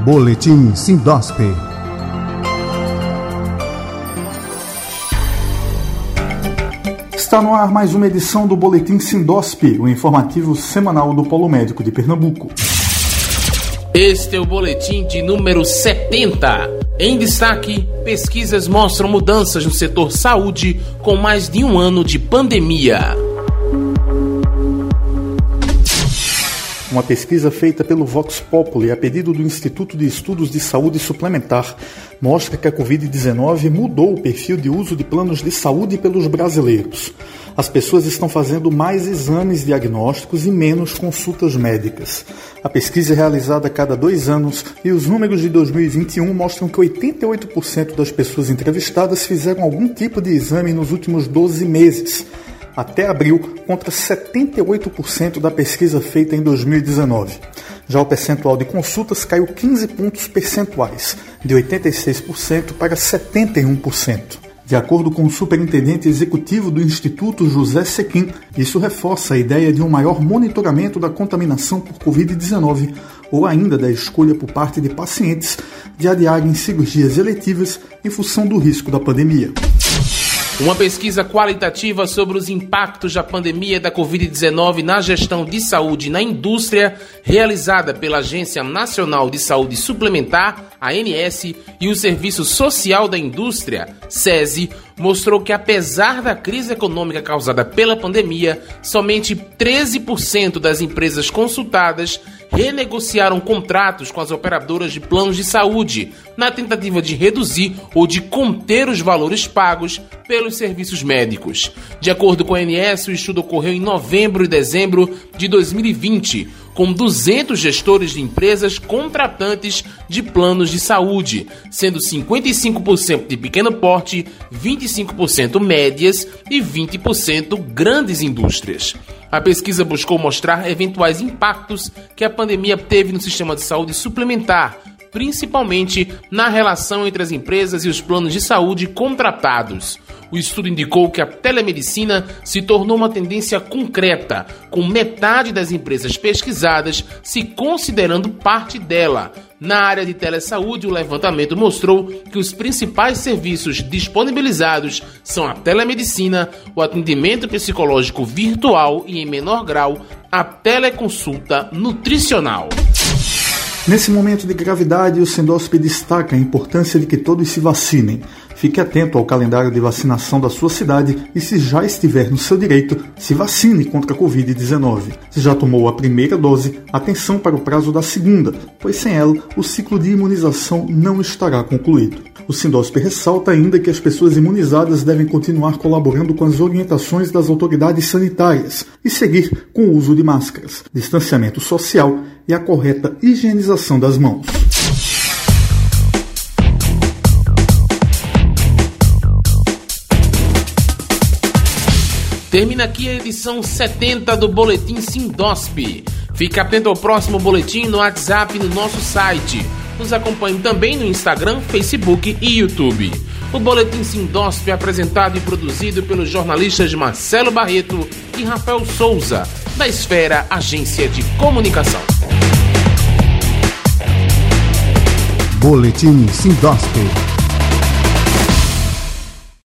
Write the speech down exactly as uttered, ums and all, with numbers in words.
Boletim Sindosp. Está no ar mais uma edição do Boletim Sindosp, o informativo semanal do Polo Médico de Pernambuco. Este é o boletim de número setenta. Em destaque, pesquisas mostram mudanças no setor saúde com mais de um ano de pandemia. Uma pesquisa feita pelo Vox Populi a pedido do Instituto de Estudos de Saúde Suplementar mostra que a covid dezenove mudou o perfil de uso de planos de saúde pelos brasileiros. As pessoas estão fazendo mais exames diagnósticos e menos consultas médicas. A pesquisa é realizada a cada dois anos e os números de dois mil e vinte e um mostram que oitenta e oito por cento das pessoas entrevistadas fizeram algum tipo de exame nos últimos doze meses. Até abril, contra setenta e oito por cento da pesquisa feita em dois mil e dezenove. Já o percentual de consultas caiu quinze pontos percentuais, de oitenta e seis por cento para setenta e um por cento. De acordo com o superintendente executivo do Instituto, José Sequim, isso reforça a ideia de um maior monitoramento da contaminação por covid dezenove ou ainda da escolha por parte de pacientes de adiarem cirurgias eletivas em função do risco da pandemia. Uma pesquisa qualitativa sobre os impactos da pandemia da covid dezenove na gestão de saúde na indústria, realizada pela Agência Nacional de Saúde Suplementar, A N S, e o Serviço Social da Indústria, SESI, mostrou que, apesar da crise econômica causada pela pandemia, somente treze por cento das empresas consultadas renegociaram contratos com as operadoras de planos de saúde, na tentativa de reduzir ou de conter os valores pagos pelos serviços médicos. De acordo com a A N S, o estudo ocorreu em novembro e dezembro de dois mil e vinte, com duzentos gestores de empresas contratantes de planos de saúde, sendo cinquenta e cinco por cento de pequeno porte, vinte e cinco por cento médias e vinte por cento grandes indústrias. A pesquisa buscou mostrar eventuais impactos que a pandemia teve no sistema de saúde suplementar, principalmente na relação entre as empresas e os planos de saúde contratados. O estudo indicou que a telemedicina se tornou uma tendência concreta, com metade das empresas pesquisadas se considerando parte dela. Na área de telesaúde, o levantamento mostrou que os principais serviços disponibilizados são a telemedicina, o atendimento psicológico virtual e, em menor grau, a teleconsulta nutricional. Nesse momento de gravidade, o Sindosp destaca a importância de que todos se vacinem. Fique atento ao calendário de vacinação da sua cidade e, se já estiver no seu direito, se vacine contra a covid dezenove. Se já tomou a primeira dose, atenção para o prazo da segunda, pois sem ela, o ciclo de imunização não estará concluído. O Sindosp ressalta ainda que as pessoas imunizadas devem continuar colaborando com as orientações das autoridades sanitárias e seguir com o uso de máscaras, distanciamento social e a correta higienização das mãos. Termina aqui a edição setenta do Boletim Sindosp. Fique atento ao próximo boletim no WhatsApp e no nosso site. Nos acompanhe também no Instagram, Facebook e YouTube. O Boletim Sindosp é apresentado e produzido pelos jornalistas Marcelo Barreto e Rafael Souza, da Esfera Agência de Comunicação. Boletim Sindosp.